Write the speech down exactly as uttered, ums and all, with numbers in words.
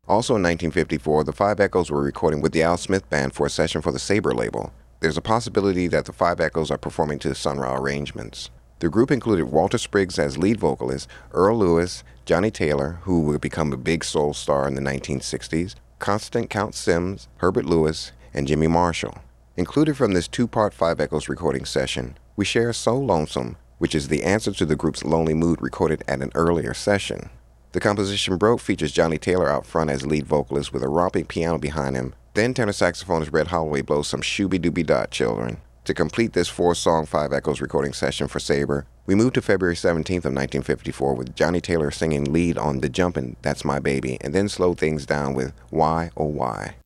Also in nineteen fifty-four, the Five Echoes were recording with the Al Smith Band for a session for the Sabre label. There's a possibility that the Five Echoes are performing to Sun Ra arrangements. The group included Walter Spriggs as lead vocalist, Earl Lewis, Johnny Taylor, who would become a big soul star in the nineteen sixties, Constant Count Sims, Herbert Lewis, and Jimmy Marshall. Included from this two-part Five Echoes recording session, we share So Lonesome, which is the answer to the group's Lonely Mood recorded at an earlier session. The composition Broke features Johnny Taylor out front as lead vocalist with a romping piano behind him. Then tenor saxophonist Red Holloway blows some shooby-dooby-dot children. To complete this four-song Five Echoes recording session for Sabre, we moved to February seventeenth of nineteen fifty-four with Johnny Taylor singing lead on The Jumpin' That's My Baby, and then slowed things down with Why Oh Why.